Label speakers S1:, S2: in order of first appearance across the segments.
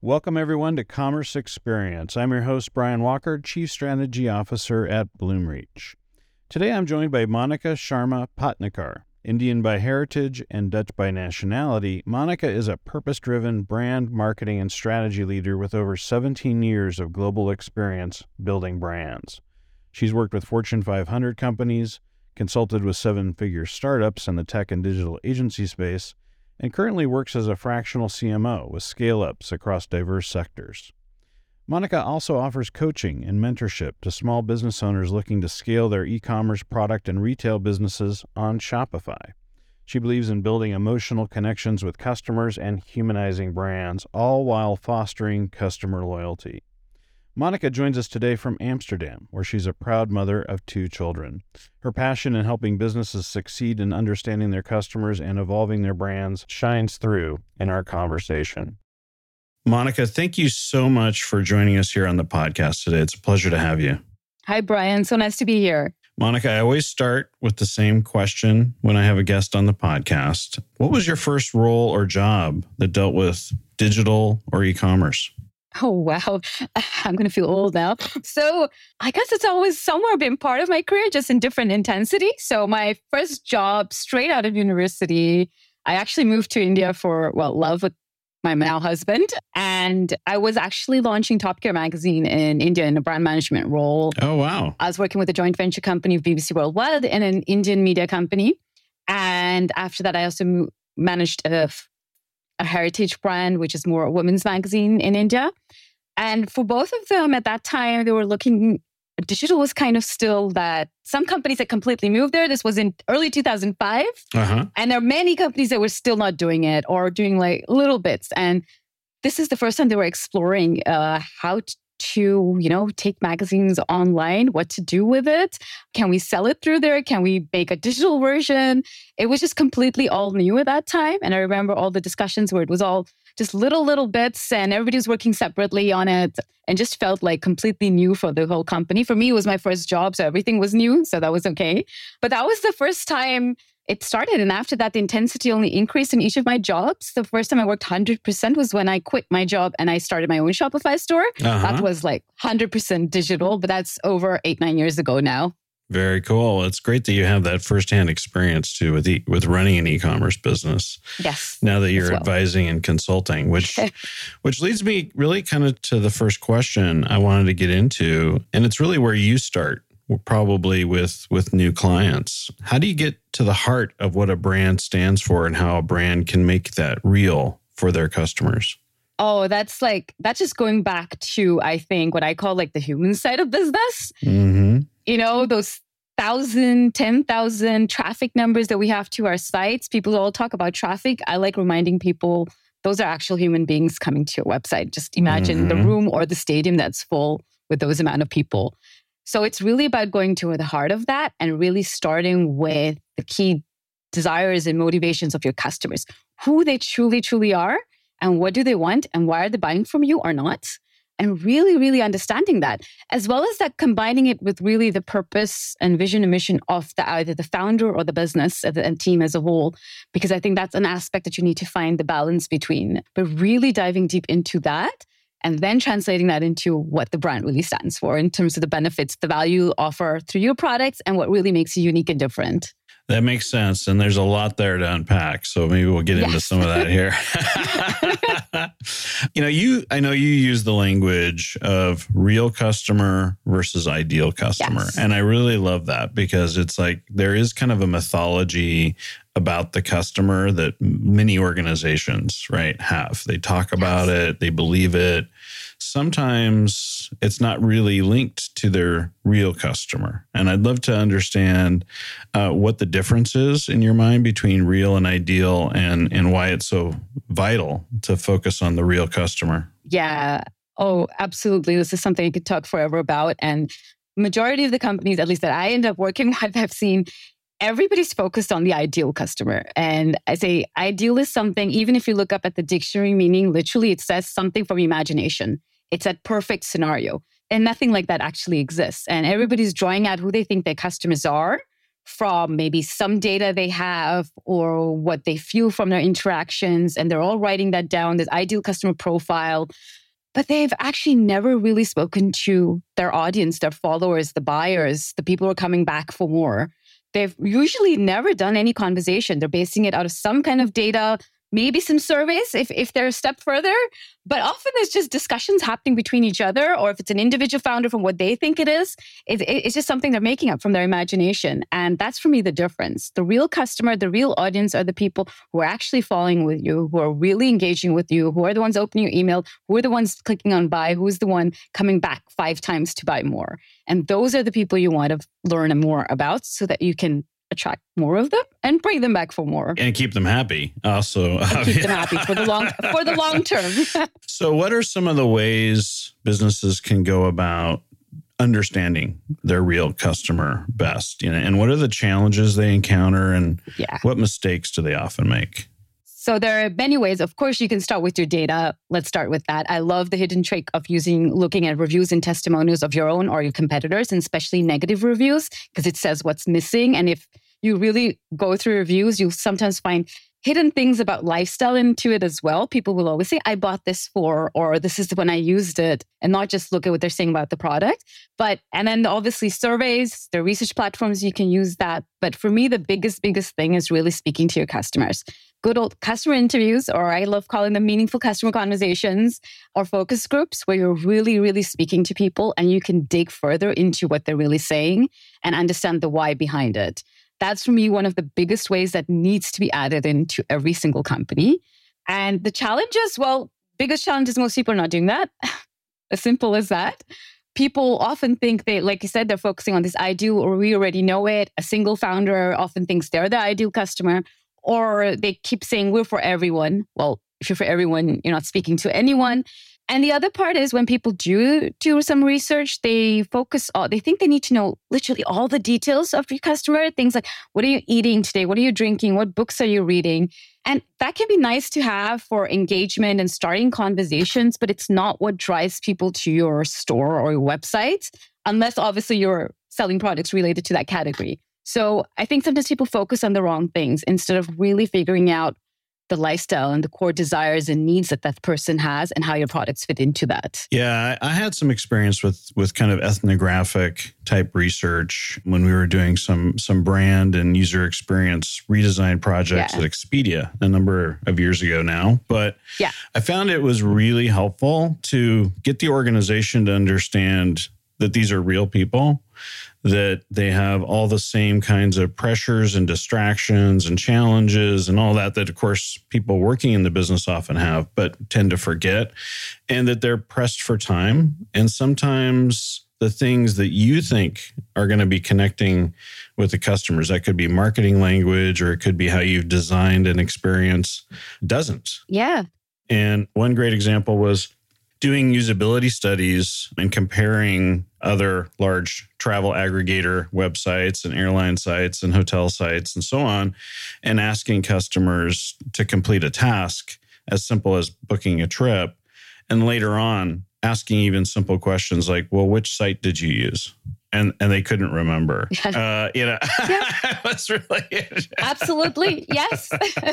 S1: Welcome, everyone, to Commerce Experience. I'm your host, Brian Walker, Chief Strategy Officer at Bloomreach. Today, I'm joined by Monica Sharma Patnakar. Indian by heritage and Dutch by nationality, Monica is a purpose-driven brand, marketing, and strategy leader with over 17 years of global experience building brands. She's worked with Fortune 500 companies, consulted with seven-figure startups in the tech and digital agency space, and currently works as a fractional CMO with scale-ups across diverse sectors. Monica also offers coaching and mentorship to small business owners looking to scale their e-commerce product and retail businesses on Shopify. She believes in building emotional connections with customers and humanizing brands, all while fostering customer loyalty. Monica joins us today from Amsterdam, where she's a proud mother of 2 children. Her passion in helping businesses succeed in understanding their customers and evolving their brands shines through in our conversation. Monica, thank you so much for joining us here on the podcast today. It's a pleasure to have you.
S2: Hi, Brian. So nice to be here.
S1: Monica, I always start with the same question when I have a guest on the podcast. What was your first role or job that dealt with digital or e-commerce?
S2: Oh, wow. I'm going to feel old now. So I guess it's always somewhere been part of my career, just in different intensity. So my first job straight out of university, I actually moved to India for, love with my now husband. And I was actually launching Top Gear magazine in India in a brand management role.
S1: Oh, wow.
S2: I was working with a joint venture company of BBC Worldwide and an Indian media company. And after that, I also managed a heritage brand, which is more a women's magazine in India. And for both of them at that time, they were looking, digital was kind of still that some companies had completely moved there. This was in early 2005. And there are many companies that were still not doing it or doing like little bits. And this is the first time they were exploring how to, take magazines online, what to do with it. Can we sell it through there? Can we make a digital version? It was just completely all new at that time. And I remember all the discussions where it was all just little bits and everybody was working separately on it and just felt like completely new for the whole company. For me, it was my first job, so everything was new. So that was okay. But that was the first time it started. And after that, the intensity only increased in each of my jobs. The first time I worked 100% was when I quit my job and I started my own Shopify store. That was like 100% digital, but that's over 8-9 years ago now.
S1: Very cool. It's great that you have that firsthand experience too with running an e-commerce business.
S2: Yes.
S1: Now that you're advising and consulting, which leads me really kind of to the first question I wanted to get into, and it's really where you start. Probably with new clients. How do you get to the heart of what a brand stands for and how a brand can make that real for their customers?
S2: Oh, that's just going back to, I think, what I call like the human side of business. Those 1,000, 10,000 traffic numbers that we have to our sites. People all talk about traffic. I like reminding people those are actual human beings coming to your website. Just imagine the room or the stadium that's full with those amount of people. So it's really about going to the heart of that and really starting with the key desires and motivations of your customers, who they truly are and what do they want and why are they buying from you or not. And really, really understanding that, as well as that combining it with really the purpose and vision and mission of either the founder or the business and team as a whole, because I think that's an aspect that you need to find the balance between, but really diving deep into that. And then translating that into what the brand really stands for in terms of the benefits, the value you offer through your products, and what really makes you unique and different.
S1: That makes sense. And there's a lot there to unpack. So maybe we'll get into some of that here. I know you use the language of real customer versus ideal customer.
S2: Yes.
S1: And I really love that because it's like there is kind of a mythology about the customer that many organizations, have. They talk about it, they believe it. Sometimes it's not really linked to their real customer. And I'd love to understand what the difference is in your mind between real and ideal and why it's so vital to focus on the real customer.
S2: Yeah. Oh, absolutely. This is something I could talk forever about. And majority of the companies, at least that I end up working with, I've seen everybody's focused on the ideal customer. And I say ideal is something, even if you look up at the dictionary meaning, literally it says something from imagination. It's that perfect scenario. And nothing like that actually exists. And everybody's drawing out who they think their customers are from maybe some data they have or what they feel from their interactions. And they're all writing that down, this ideal customer profile. But they've actually never really spoken to their audience, their followers, the buyers, the people who are coming back for more. They've usually never done any conversation. They're basing it out of some kind of data, maybe some surveys if they're a step further. But often it's just discussions happening between each other, or if it's an individual founder from what they think it is, it's just something they're making up from their imagination. And that's for me the difference. The real customer, the real audience are the people who are actually following with you, who are really engaging with you, who are the ones opening your email, who are the ones clicking on buy, who's the one coming back 5 times to buy more. And those are the people you want to learn more about so that you can attract more of them and bring them back for more.
S1: And keep them happy also.
S2: And keep them happy for the long term.
S1: So what are some of the ways businesses can go about understanding their real customer best? And what are the challenges they encounter, and what mistakes do they often make?
S2: So there are many ways. Of course, you can start with your data. Let's start with that. I love the hidden trick of looking at reviews and testimonials of your own or your competitors, and especially negative reviews, because it says what's missing. And if you really go through reviews, you'll sometimes find hidden things about lifestyle into it as well. People will always say, I bought this for, or this is when I used it, and not just look at what they're saying about the product. And then obviously surveys, the research platforms, you can use that. But for me, the biggest thing is really speaking to your customers. Good old customer interviews, or I love calling them meaningful customer conversations, or focus groups where you're really, really speaking to people and you can dig further into what they're really saying and understand the why behind it. That's for me one of the biggest ways that needs to be added into every single company. And the challenges, biggest challenge is most people are not doing that. As simple as that. People often think like you said, they're focusing on this ideal, or we already know it. A single founder often thinks they're the ideal customer, or they keep saying we're for everyone. Well, if you're for everyone, you're not speaking to anyone. And the other part is when people do some research, they think they need to know literally all the details of your customer. Things like, what are you eating today? What are you drinking? What books are you reading? And that can be nice to have for engagement and starting conversations, but it's not what drives people to your store or your website, unless obviously you're selling products related to that category. So I think sometimes people focus on the wrong things instead of really figuring out the lifestyle and the core desires and needs that person has and how your products fit into that.
S1: Yeah, I had some experience with kind of ethnographic type research when we were doing some brand and user experience redesign projects at Expedia a number of years ago now. But I found it was really helpful to get the organization to understand that these are real people, that they have all the same kinds of pressures and distractions and challenges and all that of course, people working in the business often have, but tend to forget, and that they're pressed for time. And sometimes the things that you think are going to be connecting with the customers, that could be marketing language, or it could be how you've designed an experience, doesn't.
S2: Yeah.
S1: And one great example was doing usability studies and comparing other large travel aggregator websites and airline sites and hotel sites and so on, and asking customers to complete a task as simple as booking a trip. And later on, asking even simple questions like, well, which site did you use? And they couldn't remember. That's really
S2: absolutely yes.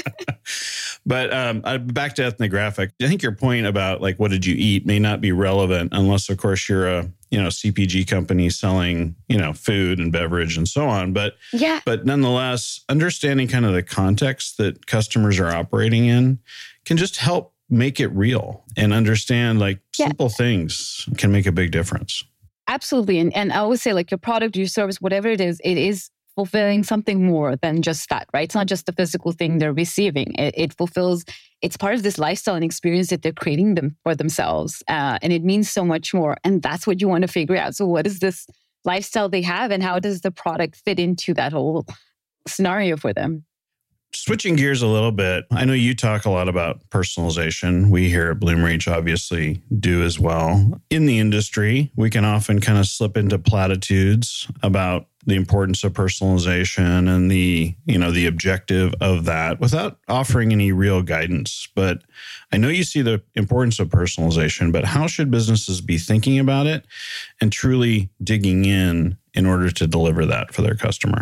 S1: But back to ethnographic, I think your point about like what did you eat may not be relevant unless, of course, you're a CPG company selling food and beverage and so on. But nonetheless, understanding kind of the context that customers are operating in can just help make it real, and understand like simple things can make a big difference.
S2: Absolutely. And I always say like your product, your service, whatever it is fulfilling something more than just that, right? It's not just the physical thing they're receiving. It fulfills, it's part of this lifestyle and experience that they're creating them for themselves. And it means so much more. And that's what you want to figure out. So what is this lifestyle they have, and how does the product fit into that whole scenario for them?
S1: Switching gears a little bit, I know you talk a lot about personalization. We here at Bloomreach obviously do as well. In the industry, we can often kind of slip into platitudes about the importance of personalization and the objective of that without offering any real guidance. But I know you see the importance of personalization, but how should businesses be thinking about it and truly digging in order to deliver that for their customer?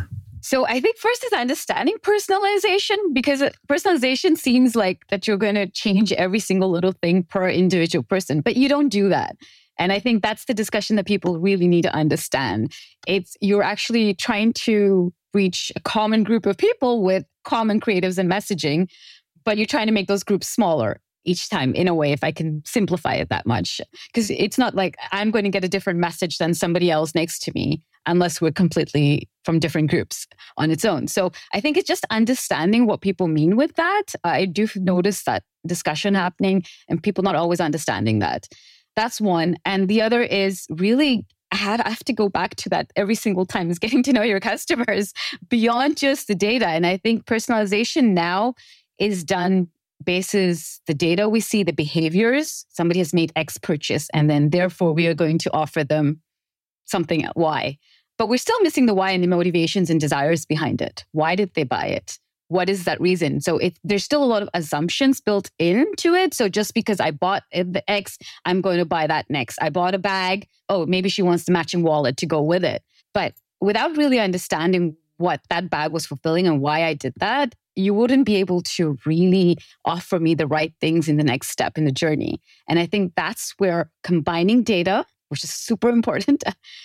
S2: So I think first is understanding personalization, because personalization seems like that you're going to change every single little thing per individual person, but you don't do that. And I think that's the discussion that people really need to understand. You're actually trying to reach a common group of people with common creatives and messaging, but you're trying to make those groups smaller each time, in a way, if I can simplify it that much. Because it's not like I'm going to get a different message than somebody else next to me, unless we're completely from different groups on its own. So I think it's just understanding what people mean with that. I do notice that discussion happening and people not always understanding that. That's one. And the other is really, I have to go back to that every single time, is getting to know your customers beyond just the data. And I think personalization now is done basis the data we see, the behaviors. Somebody has made X purchase, and then therefore we are going to offer them something at Y. But we're still missing the why and the motivations and desires behind it. Why did they buy it? What is that reason? So there's still a lot of assumptions built into it. So just because I bought the X, I'm going to buy that next. I bought a bag. Oh, maybe she wants the matching wallet to go with it. But without really understanding what that bag was fulfilling and why I did that, you wouldn't be able to really offer me the right things in the next step in the journey. And I think that's where combining data, which is super important,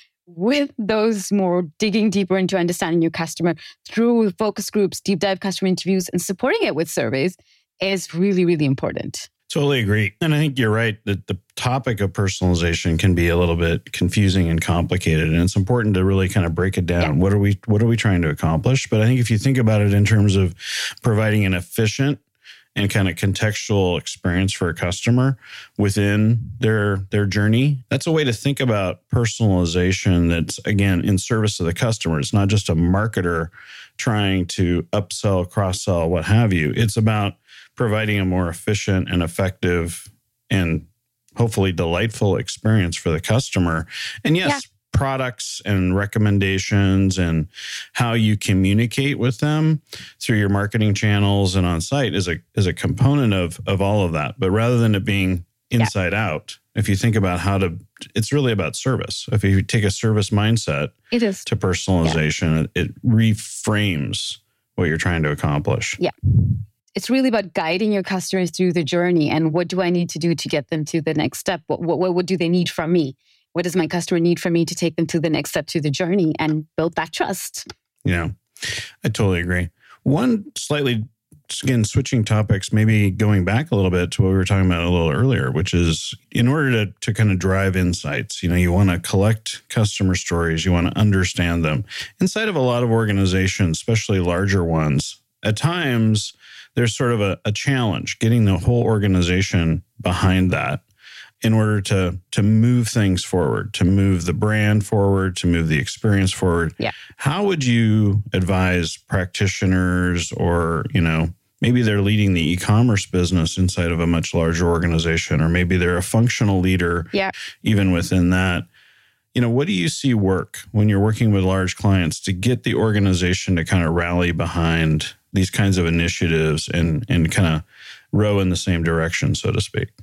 S2: with those more digging deeper into understanding your customer through focus groups, deep dive customer interviews, and supporting it with surveys is really, really important.
S1: Totally agree. And I think you're right that the topic of personalization can be a little bit confusing and complicated. And it's important to really kind of break it down. Yeah. What are we trying to accomplish? But I think if you think about it in terms of providing an efficient and kind of contextual experience for a customer within their journey, that's a way to think about personalization that's, again, in service of the customer. It's not just a marketer trying to upsell, cross-sell, what have you. It's about providing a more efficient and effective and hopefully delightful experience for the customer. And yes, products and recommendations and how you communicate with them through your marketing channels and on site is a component of all of that. But rather than it being inside out, if you think about it's really about service. If you take a service mindset
S2: it is
S1: to personalization, it reframes what you're trying to accomplish.
S2: Yeah. It's really about guiding your customers through the journey. And what do I need to do to get them to the next step? What do they need from me? What does my customer need from me to take them to the next step to the journey and build that trust?
S1: Yeah, I totally agree. One slightly, again, switching topics, maybe going back a little bit to what we were talking about a little earlier, which is in order to kind of drive insights, you want to collect customer stories, you want to understand them. Inside of a lot of organizations, especially larger ones, at times, there's sort of a challenge getting the whole organization behind that in order to move things forward, to move the brand forward, to move the experience forward.
S2: Yeah.
S1: How would you advise practitioners or, maybe they're leading the e-commerce business inside of a much larger organization, or maybe they're a functional leader even within that. What do you see work when you're working with large clients to get the organization to kind of rally behind these kinds of initiatives and kind of row in the same direction, so to speak?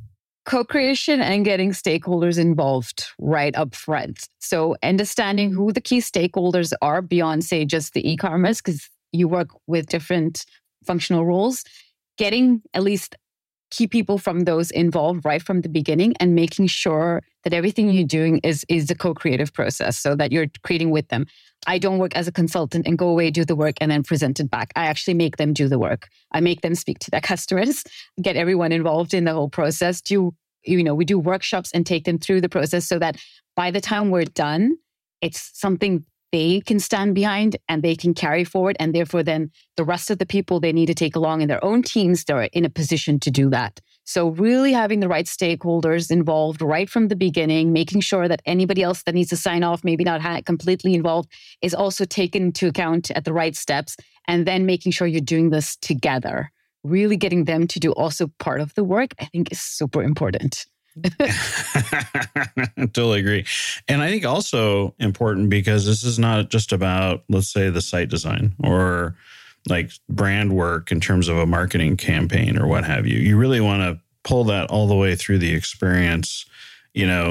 S2: Co-creation and getting stakeholders involved right up front. So understanding who the key stakeholders are beyond, say, just the e-commerce, because you work with different functional roles, getting at least key people from those involved right from the beginning and making sure that everything you're doing is a co-creative process so that you're creating with them. I don't work as a consultant and go away, do the work, and then present it back. I actually make them do the work. I make them speak to their customers, get everyone involved in the whole process. We do workshops and take them through the process so that by the time we're done, it's something they can stand behind and they can carry forward. And therefore, then the rest of the people they need to take along in their own teams, they're in a position to do that. So really having the right stakeholders involved right from the beginning, making sure that anybody else that needs to sign off, maybe not completely involved, is also taken into account at the right steps. And then making sure you're doing this together. Really getting them to do also part of the work, I think is super important.
S1: Totally agree. And I think also important because this is not just about, let's say, the site design or like brand work in terms of a marketing campaign or what have you. You really want to pull that all the way through the experience,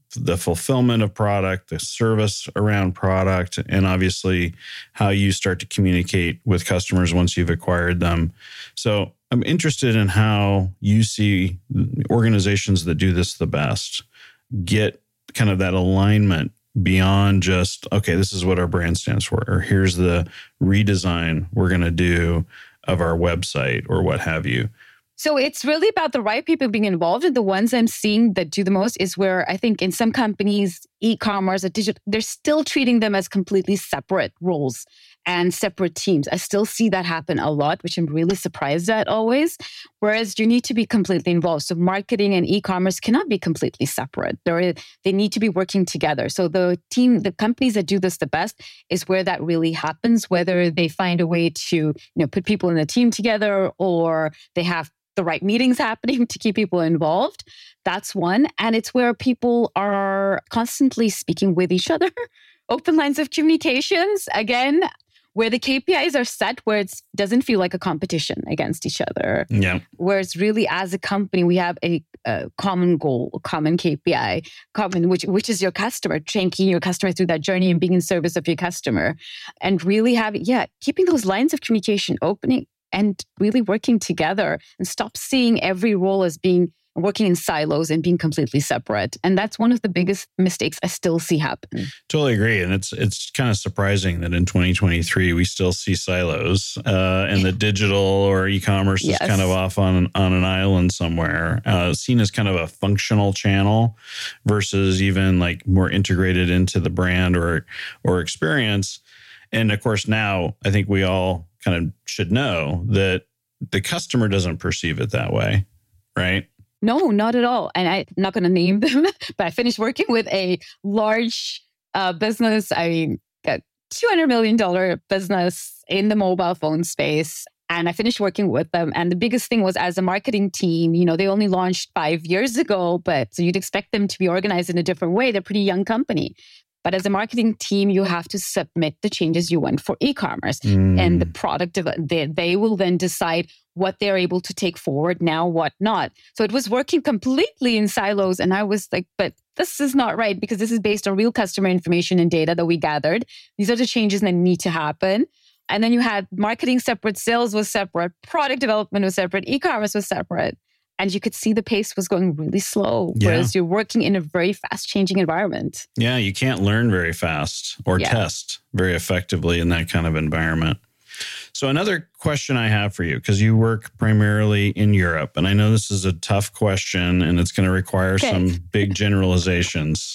S1: the fulfillment of product, the service around product, and obviously how you start to communicate with customers once you've acquired them. So I'm interested in how you see organizations that do this the best get kind of that alignment beyond just, okay, this is what our brand stands for, or here's the redesign we're going to do of our website or what have you.
S2: So it's really about the right people being involved. And the ones I'm seeing that do the most is where I think in some companies, e-commerce or digital, they're still treating them as completely separate roles and separate teams. I still see that happen a lot, which I'm really surprised at always. Whereas you need to be completely involved. So marketing and e-commerce cannot be completely separate. They need to be working together. So the companies that do this the best is where that really happens, whether they find a way to, put people in a team together or they have the right meetings happening to keep people involved. That's one. And it's where people are constantly speaking with each other, open lines of communications, again, where the KPIs are set, where it doesn't feel like a competition against each other.
S1: Yeah.
S2: Whereas really as a company, we have a common goal, a common KPI, which is your customer, taking your customer through that journey and being in service of your customer. And really keeping those lines of communication opening and really working together and stop seeing every role as being working in silos and being completely separate. And that's one of the biggest mistakes I still see happen.
S1: Totally agree. And it's kind of surprising that in 2023, we still see silos and the digital or e-commerce is kind of off on an island somewhere, seen as kind of a functional channel versus even like more integrated into the brand or experience. And of course, now I think we all kind of should know that the customer doesn't perceive it that way, right?
S2: No, not at all. And I'm not going to name them, but I finished working with a large business. I got $200 million business in the mobile phone space. And I finished working with them. And the biggest thing was as a marketing team, they only launched 5 years ago, but so you'd expect them to be organized in a different way. They're a pretty young company. But as a marketing team, you have to submit the changes you want for e-commerce. And the product, they will then decide what they're able to take forward now, what not. So it was working completely in silos. And I was like, but this is not right because this is based on real customer information and data that we gathered. These are the changes that need to happen. And then you had marketing separate, sales was separate, product development was separate, e-commerce was separate. And you could see the pace was going really slow, whereas you're working in a very fast-changing environment.
S1: Yeah, you can't learn very fast or test very effectively in that kind of environment. So another question I have for you, because you work primarily in Europe, and I know this is a tough question and it's going to require some big generalizations,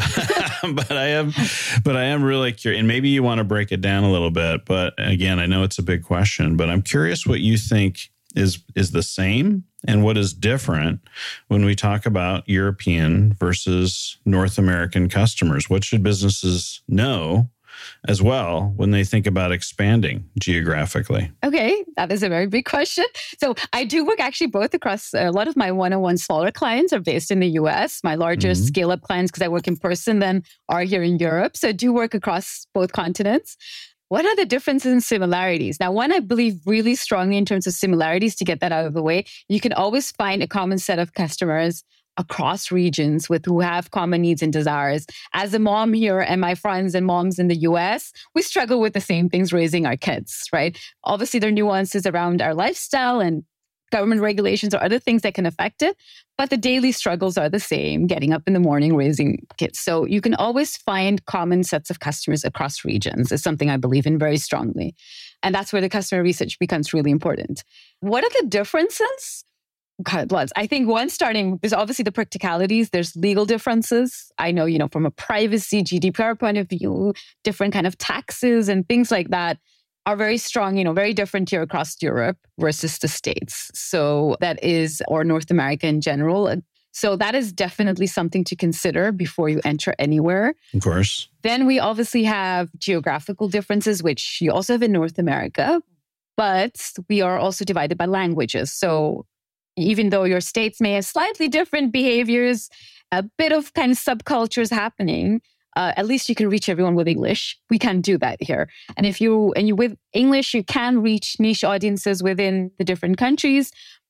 S1: but I am really curious, and maybe you want to break it down a little bit. But again, I know it's a big question, but I'm curious what you think is the same and what is different when we talk about European versus North American customers. What should businesses know as well when they think about expanding geographically? Okay,
S2: that is a very big question. So I do work actually both across a lot of my one-on-one smaller clients are based in the US. My larger scale-up clients, because I work in person, then are here in Europe. So I do work across both continents. What are the differences and similarities? Now, one, I believe really strongly in terms of similarities, to get that out of the way, you can always find a common set of customers across regions who have common needs and desires. As a mom here and my friends and moms in the US, we struggle with the same things raising our kids, right? Obviously, there are nuances around our lifestyle and government regulations or other things that can affect it, but the daily struggles are the same, getting up in the morning, raising kids. So you can always find common sets of customers across regions. It's something I believe in very strongly. And that's where the customer research becomes really important. What are the differences? God, lots. I think there's obviously the practicalities. There's legal differences. I know, from a privacy, GDPR point of view, different kind of taxes and things like that are very strong, very different here across Europe versus the States. So that is, or North America in general. So that is definitely something to consider before you enter anywhere.
S1: Of course.
S2: Then we obviously have geographical differences, which you also have in North America, but we are also divided by languages. So even though your states may have slightly different behaviors, a bit of kind of subcultures happening, at least you can reach everyone with English. We can't do that here. And with English, you can reach niche audiences within the different countries.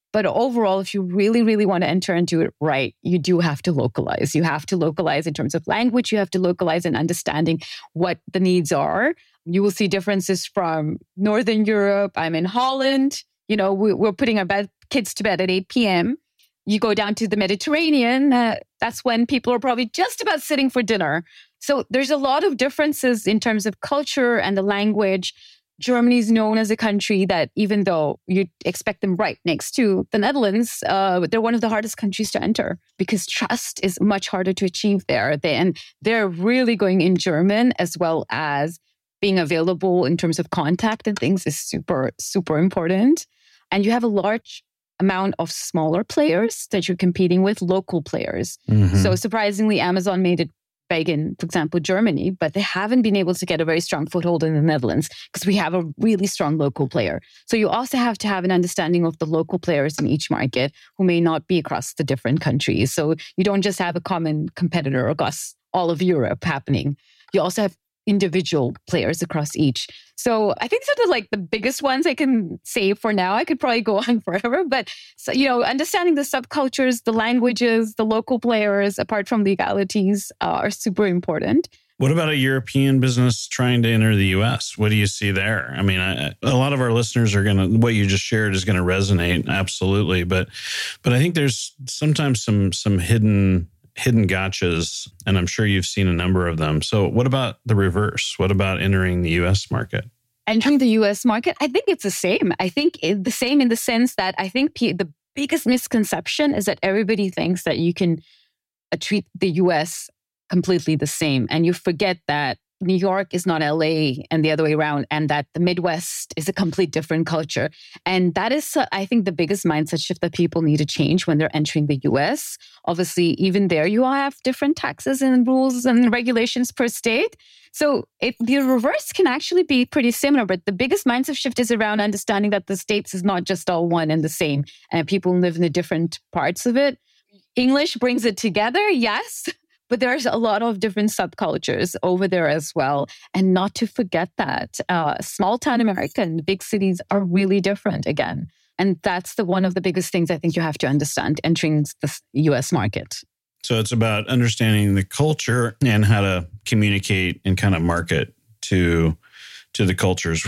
S2: But overall, if you really, really want to enter and do it right, you do have to localize. You have to localize in terms of language. You have to localize in understanding what the needs are. You will see differences from Northern Europe. I'm in Holland. We're putting our kids to bed at 8 p.m. You go down to the Mediterranean. That's when people are probably just about sitting for dinner. So there's a lot of differences in terms of culture and the language. Germany is known as a country that, even though you expect them right next to the Netherlands, they're one of the hardest countries to enter because trust is much harder to achieve there. And they're really going in German, as well as being available in terms of contact and things is super, super important. And you have a large amount of smaller players that you're competing with, local players. Mm-hmm. So surprisingly, Amazon made it big in, for example, Germany, but they haven't been able to get a very strong foothold in the Netherlands because we have a really strong local player. So you also have to have an understanding of the local players in each market who may not be across the different countries. So you don't just have a common competitor across all of Europe happening. You also have individual players across each. So I think those are like the biggest ones I can say for now. I could probably go on forever, but understanding the subcultures, the languages, the local players, apart from legalities, are super important.
S1: What about a European business trying to enter the US? What do you see there? I mean, a lot of our listeners are what you just shared is going to resonate, absolutely. But I think there's sometimes some hidden gotchas, and I'm sure you've seen a number of them. So what about the reverse? What about entering the US market?
S2: Entering the US market, I think it's the same. I think it's the same in the sense that I think the biggest misconception is that everybody thinks that you can treat the US completely the same. And you forget that New York is not LA and the other way around, and that the Midwest is a complete different culture. And that is, I think, the biggest mindset shift that people need to change when they're entering the US. Obviously, even there, you all have different taxes and rules and regulations per state. So the reverse can actually be pretty similar, but the biggest mindset shift is around understanding that the states is not just all one and the same, and people live in the different parts of it. English brings it together, yes. But there's a lot of different subcultures over there as well. And not to forget that small town America and the big cities are really different again. And that's one of the biggest things I think you have to understand entering the US market.
S1: So it's about understanding the culture and how to communicate and kind of market to the cultures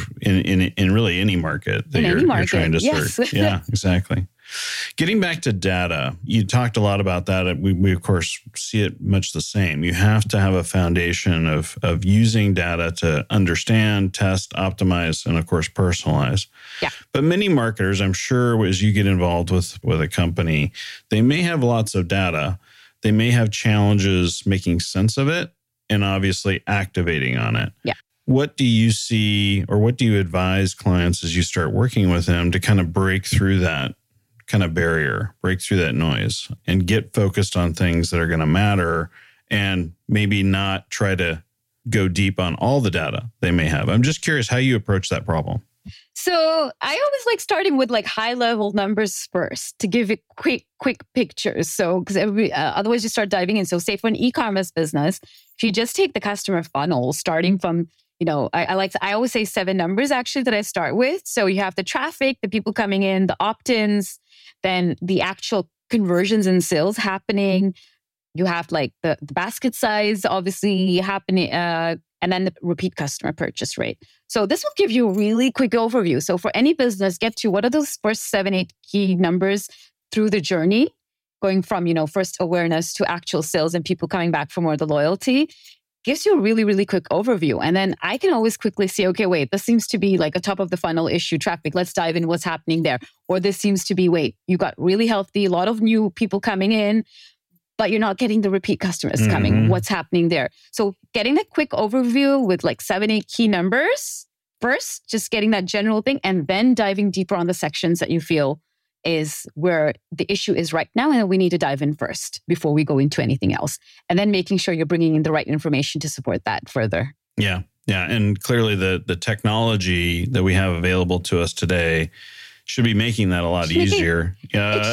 S1: in really any market that you're trying to serve. Yeah, exactly. Getting back to data, you talked a lot about that. We of course see it much the same. You have to have a foundation of using data to understand, test, optimize, and of course personalize.
S2: Yeah.
S1: But many marketers, I'm sure, as you get involved with a company, they may have lots of data. They may have challenges making sense of it and obviously activating on it.
S2: Yeah.
S1: What do you see, or what do you advise clients as you start working with them to kind of break through that kind of barrier, break through that noise and get focused on things that are going to matter and maybe not try to go deep on all the data they may have? I'm just curious how you approach that problem.
S2: So I always like starting with like high level numbers first to give it quick pictures. So because otherwise you start diving in. So say for an e-commerce business, if you just take the customer funnel starting from, I always say 7 numbers actually that I start with. So you have the traffic, the people coming in, the opt-ins, then the actual conversions and sales happening. You have like the basket size obviously happening, and then the repeat customer purchase rate. So this will give you a really quick overview. So for any business, get to what are those first 7-8 key numbers through the journey, going from, first awareness to actual sales and people coming back for more of the loyalty. Gives you a really, really quick overview. And then I can always quickly see, okay, wait, this seems to be like a top of the funnel issue, traffic. Let's dive in what's happening there. Or this seems to be, wait, you got really healthy, a lot of new people coming in, but you're not getting the repeat customers coming. What's happening there? So getting that quick overview with like 7-8 key numbers first, just getting that general thing, and then diving deeper on the sections that you feel is where the issue is right now, and we need to dive in first before we go into anything else. And then making sure you're bringing in the right information to support that further.
S1: Yeah. And clearly the technology that we have available to us today should be making that a lot easier.
S2: It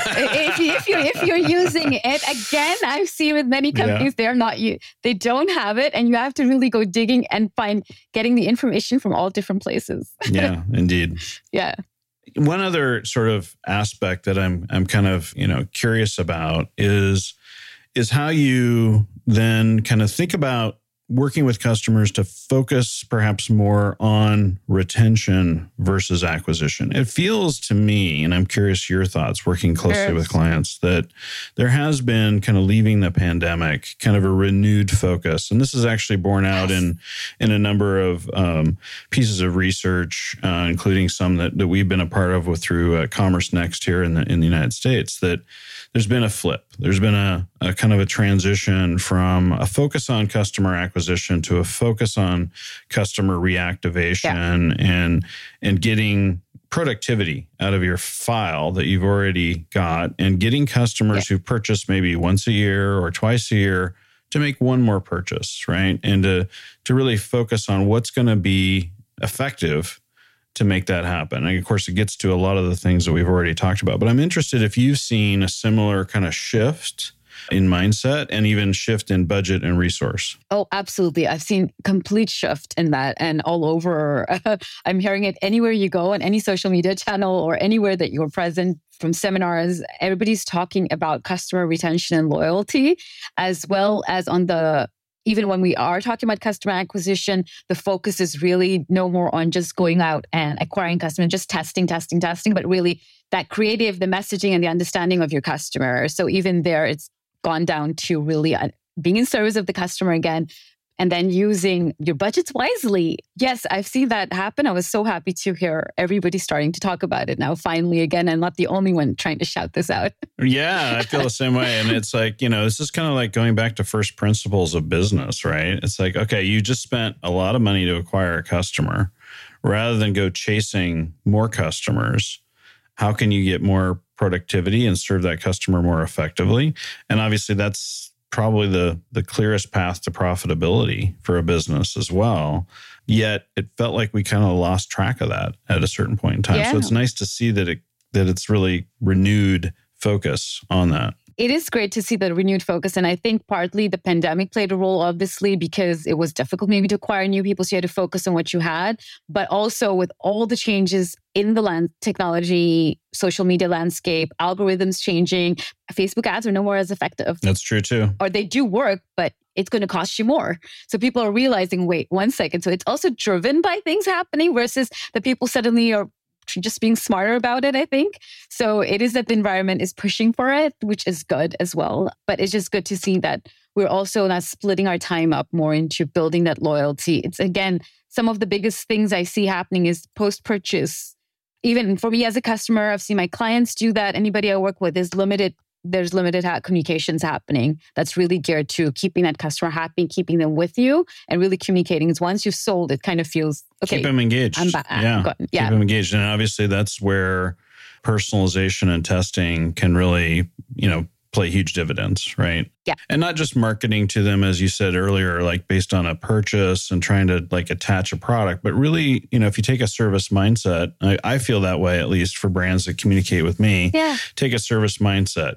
S2: should. if you're using it, again, I've seen with many companies, they don't have it, and you have to really go digging and getting the information from all different places.
S1: Yeah, indeed.
S2: Yeah.
S1: One other sort of aspect that I'm kind of, curious about is how you then kind of think about working with customers to focus perhaps more on retention versus acquisition. It feels to me, and I'm curious your thoughts working closely with clients, that there has been kind of leaving the pandemic, kind of a renewed focus. And this is actually borne out in a number of pieces of research, including some that we've been a part of through Commerce Next here in the United States, that there's been a flip. There's been a kind of a transition from a focus on customer acquisition to a focus on customer reactivation and getting productivity out of your file that you've already got, and getting customers who purchase maybe once a year or twice a year to make one more purchase, right? And to really focus on what's going to be effective to make that happen. And of course, it gets to a lot of the things that we've already talked about. But I'm interested if you've seen a similar kind of shift in mindset and even shift in budget and resource.
S2: Oh, absolutely. I've seen complete shift in that, and all over. I'm hearing it anywhere you go, on any social media channel or anywhere that you're present, from seminars. Everybody's talking about customer retention and loyalty, as well as even when we are talking about customer acquisition, the focus is really no more on just going out and acquiring customers, just testing, but really that creative, the messaging and the understanding of your customer. So even there, it's gone down to really being in service of the customer again, and then using your budgets wisely. Yes, I've seen that happen. I was so happy to hear everybody starting to talk about it now, finally, again. I'm not the only one trying to shout this out.
S1: Yeah, I feel the same way. And it's like, this is kind of like going back to first principles of business, right? It's like, okay, you just spent a lot of money to acquire a customer. Rather than go chasing more customers, how can you get more productivity and serve that customer more effectively? And obviously that's probably the clearest path to profitability for a business as well. Yet it felt like we kind of lost track of that at a certain point in time. Yeah. So it's nice to see that it's really renewed focus on that.
S2: It is great to see the renewed focus. And I think partly the pandemic played a role, obviously, because it was difficult maybe to acquire new people. So you had to focus on what you had. But also with all the changes in the technology, social media landscape, algorithms changing, Facebook ads are no more as effective.
S1: That's true too.
S2: Or they do work, but it's going to cost you more. So people are realizing, wait, 1 second. So it's also driven by things happening versus the people suddenly are just being smarter about it, I think. So it is that the environment is pushing for it, which is good as well. But it's just good to see that we're also not splitting our time up more into building that loyalty. It's, again, some of the biggest things I see happening is post-purchase. Even for me as a customer, I've seen my clients do that. Anybody I work with there's limited communications happening that's really geared to keeping that customer happy, keeping them with you, and really communicating. Because once you've sold, it kind of feels, okay,
S1: keep them engaged.
S2: I'm back.
S1: Yeah. Keep them engaged. And obviously that's where personalization and testing can really, play huge dividends, right?
S2: Yeah.
S1: And not just marketing to them, as you said earlier, like based on a purchase and trying to like attach a product, but really, if you take a service mindset, I feel that way, at least for brands that communicate with me, take a service mindset,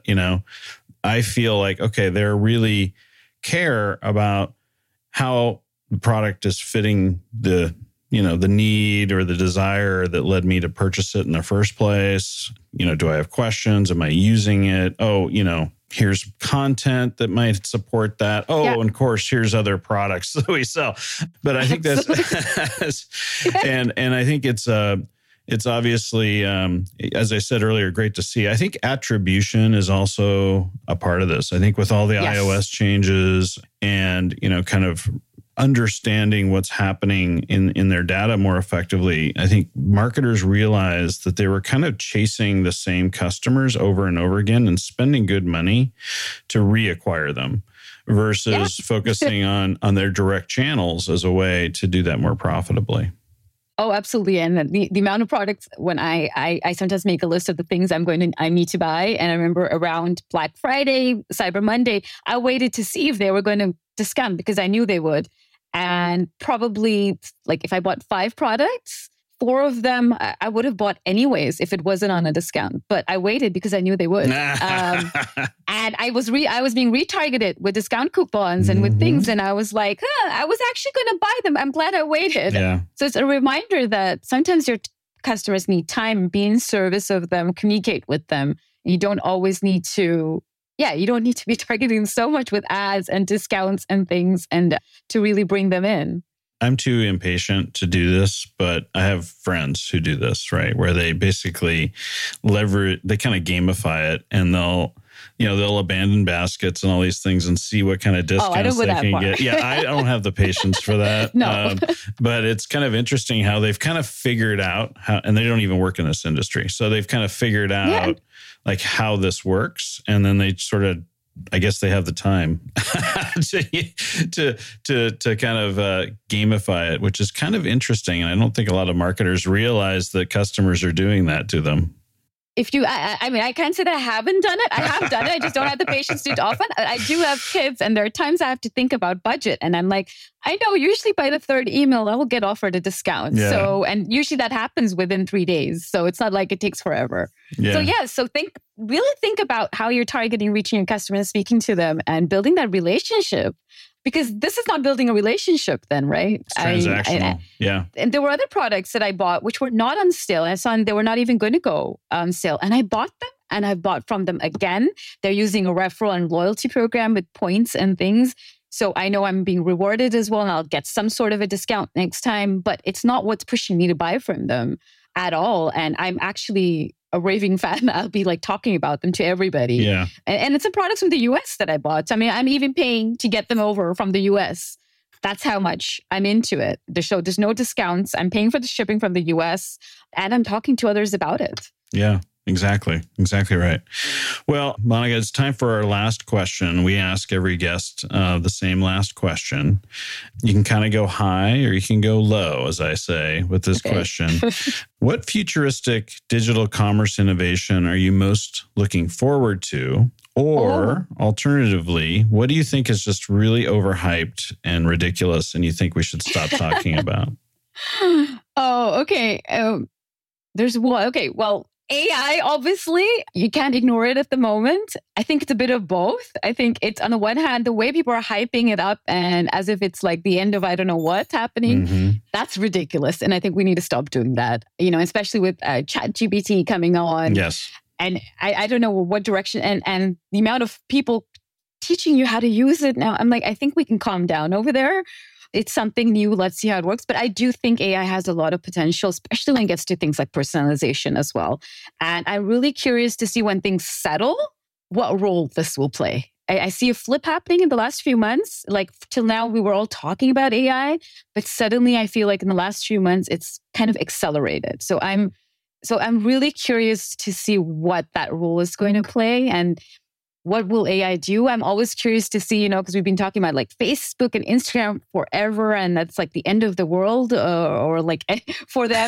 S1: I feel like, okay, they really care about how the product is fitting the need or the desire that led me to purchase it in the first place. Do I have questions? Am I using it? Oh, here's content that might support that. Oh, and of course, here's other products that we sell. But I think that's, and I think it's obviously, as I said earlier, great to see. I think attribution is also a part of this. I think with all the iOS changes and, kind of understanding what's happening in their data more effectively, I think marketers realized that they were kind of chasing the same customers over and over again and spending good money to reacquire them versus focusing on their direct channels as a way to do that more profitably.
S2: Oh, absolutely. And the amount of products, when I sometimes make a list of the things I need to buy. And I remember around Black Friday, Cyber Monday, I waited to see if they were going to discount because I knew they would. And probably like if I bought 5 products, 4 of them I would have bought anyways if it wasn't on a discount. But I waited because I knew they would. And I was being retargeted with discount coupons and with things. And I was like, I was actually going to buy them. I'm glad I waited.
S1: Yeah.
S2: So it's a reminder that sometimes your customers need time, be in service of them, communicate with them. You don't always need to, you don't need to be targeting so much with ads and discounts and things and to really bring them in.
S1: I'm too impatient to do this, but I have friends who do this, right? Where they basically they kind of gamify it, and they'll abandon baskets and all these things and see what kind of discounts they can get. Yeah, I don't have the patience for that.
S2: No.
S1: But it's kind of interesting how they've kind of figured out how, and they don't even work in this industry. So they've kind of figured out like how this works. And then they sort of, I guess they have the time to kind of gamify it, which is kind of interesting. And I don't think a lot of marketers realize that customers are doing that to them.
S2: If you, I can't say that I haven't done it. I have done it. I just don't have the patience to do it often. I do have kids, and there are times I have to think about budget. And I'm like, I know usually by the third email, I will get offered a discount.
S1: Yeah.
S2: So, and usually that happens within 3 days. So it's not like it takes forever.
S1: Yeah.
S2: So really think about how you're targeting, reaching your customers, speaking to them, and building that relationship. Because this is not building a relationship then, right?
S1: It's transactional. Yeah.
S2: And there were other products that I bought which were not on sale. I saw they were not even going to go on sale. And I bought them, and I bought from them again. They're using a referral and loyalty program with points and things. So I know I'm being rewarded as well, and I'll get some sort of a discount next time. But it's not what's pushing me to buy from them at all. And I'm actually a raving fan. I'll be like talking about them to everybody.
S1: Yeah.
S2: And it's a product from the US that I bought. I mean, I'm even paying to get them over from the US. That's how much I'm into it. There's no discounts. I'm paying for the shipping from the US, and I'm talking to others about it.
S1: Yeah. Exactly. Exactly right. Well, Monica, it's time for our last question. We ask every guest the same last question. You can kind of go high or you can go low, as I say, with this question. What futuristic digital commerce innovation are you most looking forward to? Or alternatively, what do you think is just really overhyped and ridiculous and you think we should stop talking about?
S2: Oh, okay. There's one. Okay, well, AI, obviously, you can't ignore it at the moment. I think it's a bit of both. I think it's, on the one hand, the way people are hyping it up and as if it's like the end of I don't know what's happening, that's ridiculous. And I think we need to stop doing that, especially with ChatGPT coming on.
S1: Yes.
S2: And I don't know what direction and the amount of people teaching you how to use it now. I'm like, I think we can calm down over there. It's something new. Let's see how it works. But I do think AI has a lot of potential, especially when it gets to things like personalization as well. And I'm really curious to see when things settle, what role this will play. I see a flip happening in the last few months. Like till now, we were all talking about AI, but suddenly I feel like in the last few months, it's kind of accelerated. So I'm really curious to see what that role is going to play and what will AI do? I'm always curious to see, because we've been talking about like Facebook and Instagram forever, and that's like the end of the world or like for them.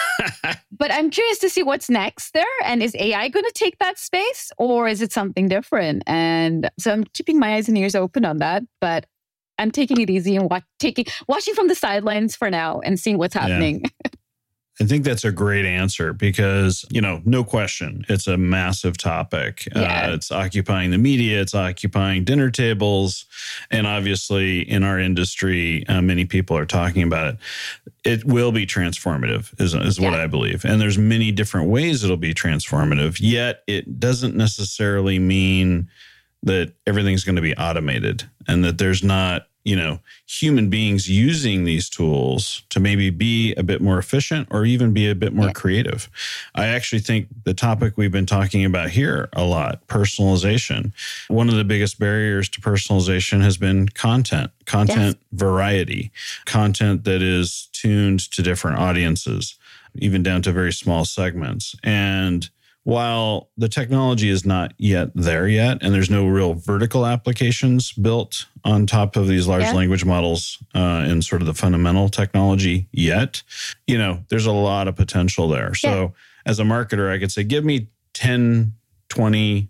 S2: But I'm curious to see what's next there. And is AI going to take that space or is it something different? And so I'm keeping my eyes and ears open on that. But I'm taking it easy and watching from the sidelines for now and seeing what's happening.
S1: Yeah. I think that's a great answer because, no question, it's a massive topic.
S2: Yeah.
S1: It's occupying the media, it's occupying dinner tables. And obviously in our industry, many people are talking about it. It will be transformative is what I believe. And there's many different ways it'll be transformative, yet it doesn't necessarily mean that everything's going to be automated and that there's not human beings using these tools to maybe be a bit more efficient or even be a bit more creative. I actually think the topic we've been talking about here a lot, personalization. One of the biggest barriers to personalization has been content variety, content that is tuned to different audiences, even down to very small segments. And while the technology is not yet there yet, and there's no real vertical applications built on top of these large language models in sort of the fundamental technology yet, there's a lot of potential there. So as a marketer, I could say, give me 10, 20,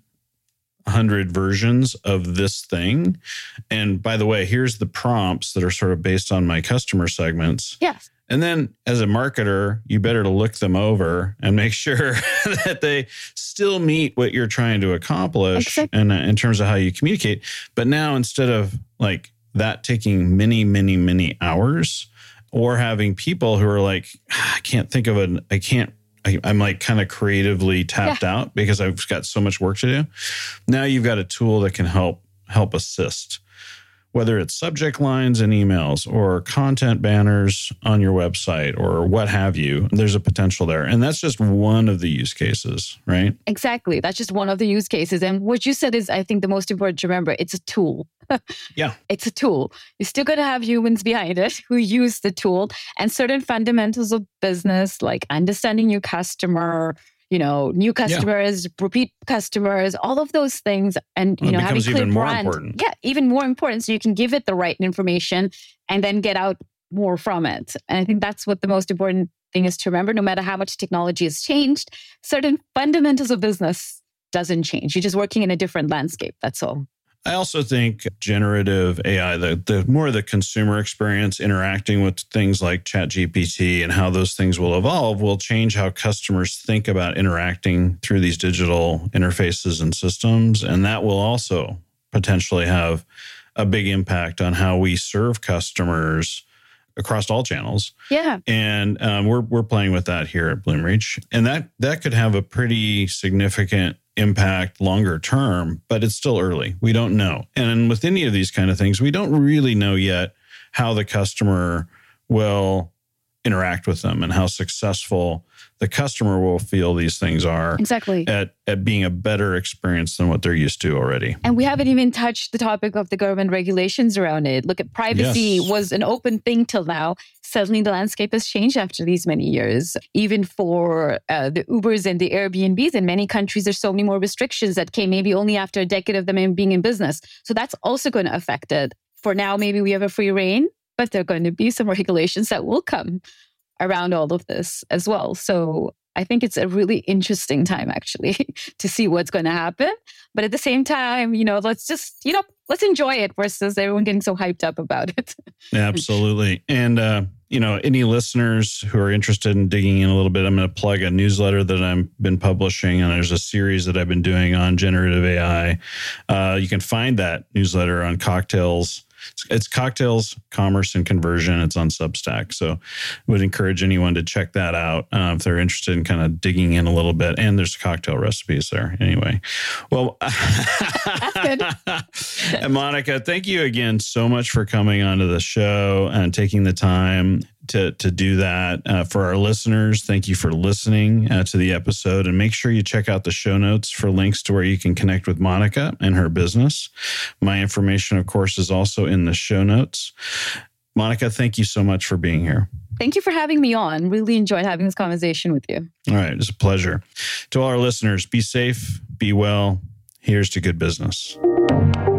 S1: 100 versions of this thing. And by the way, here's the prompts that are sort of based on my customer segments.
S2: Yes.
S1: And then as a marketer, you better to look them over and make sure that they still meet what you're trying to accomplish and in terms of how you communicate. But now instead of like that taking many, many, many hours or having people who are like, I can't think of I'm like kind of creatively tapped out because I've got so much work to do. Now you've got a tool that can help assist, whether it's subject lines in emails or content banners on your website or what have you. There's a potential there. And that's just one of the use cases, right?
S2: Exactly. That's just one of the use cases. And what you said is, I think, the most important to remember. It's a tool.
S1: Yeah.
S2: It's a tool. You're still going to have humans behind it who use the tool, and certain fundamentals of business, like understanding your customer, new customers, repeat customers, all of those things. And, having clear
S1: even more
S2: brand.
S1: important.
S2: Yeah, even more important. So you can give it the right information and then get out more from it. And I think that's what the most important thing is to remember. No matter how much technology has changed, certain fundamentals of business doesn't change. You're just working in a different landscape. That's all.
S1: I also think generative AI, the more the consumer experience interacting with things like ChatGPT and how those things will evolve will change how customers think about interacting through these digital interfaces and systems. And that will also potentially have a big impact on how we serve customers across all channels.
S2: Yeah.
S1: And we're playing with that here at Bloomreach. And that could have a pretty significant impact longer term, but it's still early. We don't know. And with any of these kind of things, we don't really know yet how the customer will interact with them and how successful the customer will feel these things are.
S2: Exactly.
S1: At being a better experience than what they're used to already.
S2: And we haven't even touched the topic of the government regulations around it. Look, at privacy was an open thing till now. Suddenly the landscape has changed after these many years. Even for the Ubers and the Airbnbs in many countries, there's so many more restrictions that came maybe only after a decade of them being in business. So that's also going to affect it. For now, maybe we have a free reign, but there are going to be some regulations that will come around all of this as well. So I think it's a really interesting time, actually, to see what's going to happen. But at the same time, let's just, let's enjoy it versus everyone getting so hyped up about it.
S1: Absolutely. And, any listeners who are interested in digging in a little bit, I'm going to plug a newsletter that I've been publishing. And there's a series that I've been doing on generative AI. You can find that newsletter on Cocktails. It's Cocktails, Commerce, and Conversion. It's on Substack. So I would encourage anyone to check that out if they're interested in kind of digging in a little bit. And there's cocktail recipes there anyway. Well,
S2: That's good.
S1: And Monica, thank you again so much for coming onto the show and taking the time to do that. For our listeners, thank you for listening to the episode, and make sure you check out the show notes for links to where you can connect with Monica and her business. My information, of course, is also in the show notes. Monica, thank you so much for being here.
S2: Thank you for having me on. Really enjoyed having this conversation with you.
S1: All right. It's a pleasure. To all our listeners, be safe, be well. Here's to good business.